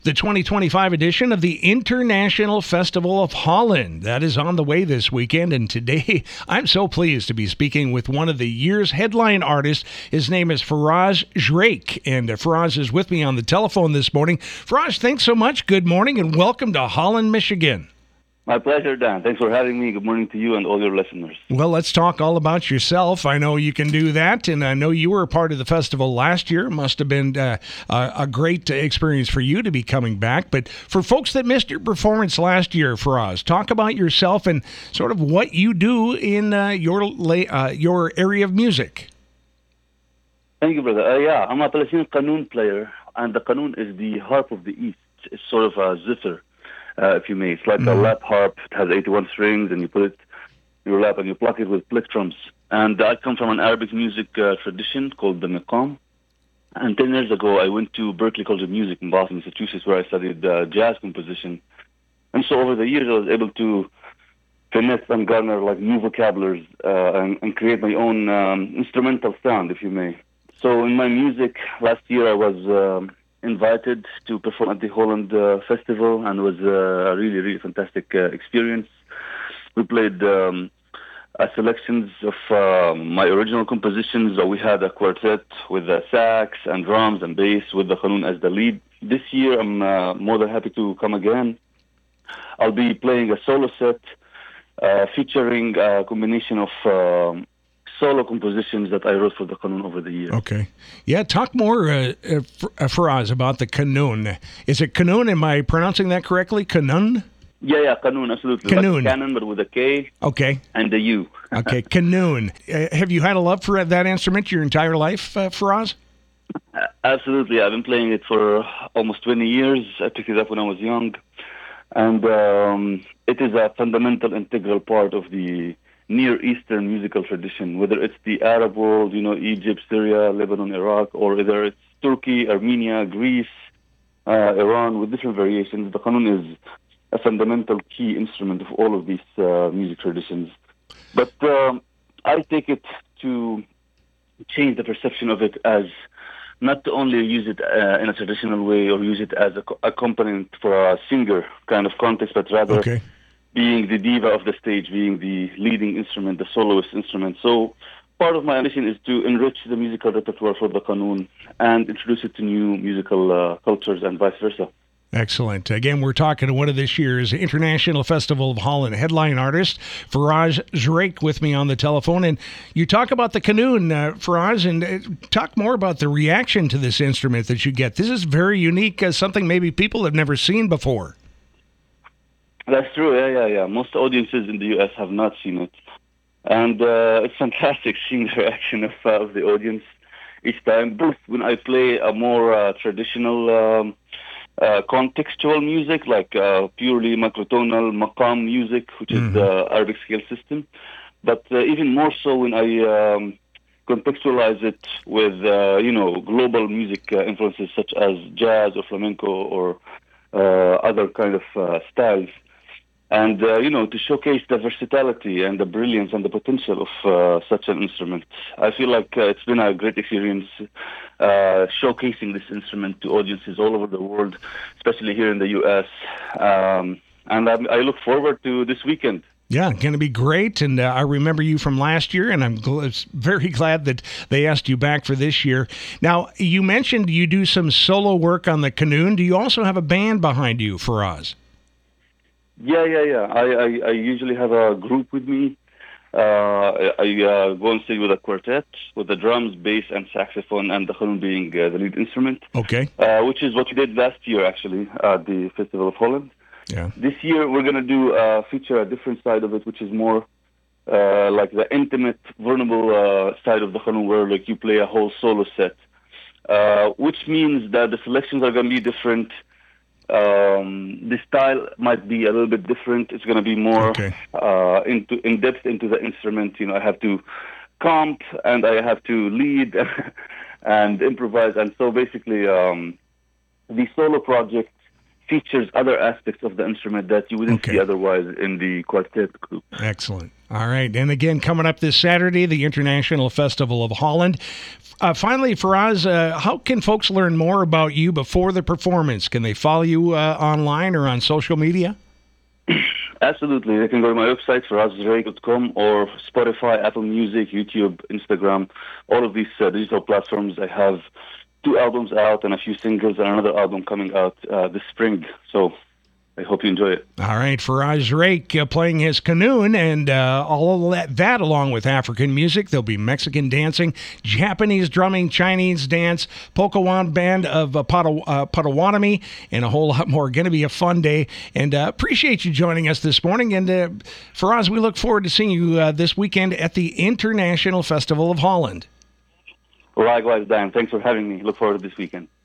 The 2025 edition of the International Festival of Holland. That is on the way this weekend, and today I'm so pleased to be speaking with one of the year's headline artists. His name is Faraz Drake, and Faraz is with me on the telephone this morning. Faraz, thanks so much. Good morning, and welcome to Holland, Michigan. My pleasure, Dan. Thanks for having me. Good morning to you and all your listeners. Well, let's talk all about yourself. I know you can do that, and I know you were a part of the festival last year. It must have been a great experience for you to be coming back. But for folks that missed your performance last year, Faraz, talk about yourself and sort of what you do in your area of music. Thank you, brother. I'm a Palestinian qanun player, and the qanun is the harp of the East. It's sort of a zither. If you may. It's like a lap harp. It has 81 strings, and you put it in your lap and you pluck it with plectrums. And I come from an Arabic music tradition called the Maqam. And 10 years ago, I went to Berklee College of Music in Boston, Massachusetts, where I studied jazz composition. And so over the years, I was able to finesse and garner like new vocabularies and create my own instrumental sound, if you may. So in my music, last year I was invited to perform at the Holland Festival, and it was a really, really fantastic experience. We played selections of my original compositions. We had a quartet with sax and drums and bass with the qanun as the lead. This year, I'm more than happy to come again. I'll be playing a solo set featuring a combination of solo compositions that I wrote for the qanun over the years. Okay. Yeah, talk more, Faraz, about the qanun. Is it qanun? Am I pronouncing that correctly? Qanun? Yeah, qanun, absolutely. Qanun. Like canon, but with a K. Okay. And a U. Okay, qanun. Have you had a love for that instrument your entire life, Faraz? Absolutely. I've been playing it for almost 20 years. I picked it up when I was young. And it is a fundamental, integral part of the Near Eastern musical tradition, whether it's the Arab world, Egypt, Syria, Lebanon, Iraq, or whether it's Turkey, Armenia, Greece, Iran, with different variations. The qanun is a fundamental key instrument of all of these music traditions. But I take it to change the perception of it as not to only use it in a traditional way or use it as a accompaniment for a singer kind of context, but rather being the diva of the stage, being the leading instrument, the soloist instrument. So part of my mission is to enrich the musical repertoire for the qanun and introduce it to new musical cultures and vice versa. Excellent. Again, we're talking to one of this year's International Festival of Holland headline artist, Faraz Drake, with me on the telephone. And you talk about the qanun, Faraz, and talk more about the reaction to this instrument that you get. This is very unique, something maybe people have never seen before. That's true, yeah. Most audiences in the U.S. have not seen it. And it's fantastic seeing the reaction of the audience each time, both when I play a more traditional contextual music, like purely microtonal maqam music, which is the Arabic scale system, but even more so when I contextualize it with, global music influences such as jazz or flamenco or other kind of styles. And, to showcase the versatility and the brilliance and the potential of such an instrument. I feel like it's been a great experience showcasing this instrument to audiences all over the world, especially here in the U.S. And I look forward to this weekend. Yeah, going to be great. And I remember you from last year, and I'm very glad that they asked you back for this year. Now, you mentioned you do some solo work on the qanun. Do you also have a band behind you, Faraz? Yeah. I usually have a group with me. I go on stage with a quartet, with the drums, bass, and saxophone, and the qanun being the lead instrument. Okay. Which is what we did last year, actually, at the Festival of Holland. Yeah. This year, we're going to feature a different side of it, which is more like the intimate, vulnerable side of the qanun, where like you play a whole solo set, which means that the selections are going to be different. The style might be a little bit different. It's going to be more in depth into the instrument. I have to comp and I have to lead and improvise. And so basically, the solo project features other aspects of the instrument that you wouldn't see otherwise in the quartet group. Excellent. All right. And again, coming up this Saturday, the International Festival of Holland. Finally, Faraz, how can folks learn more about you before the performance? Can they follow you online or on social media? Absolutely. They can go to my website, farazrake.com, or Spotify, Apple Music, YouTube, Instagram, all of these digital platforms. I have 2 albums out and a few singles and another album coming out this spring. So I hope you enjoy it. All right, Faraz Rake playing his qanun and all of that along with African music. There'll be Mexican dancing, Japanese drumming, Chinese dance, Pokowan band of Potawatomi, and a whole lot more. Going to be a fun day, and appreciate you joining us this morning. And Faraz, we look forward to seeing you this weekend at the International Festival of Holland. Likewise, Dan. Thanks for having me. Look forward to this weekend.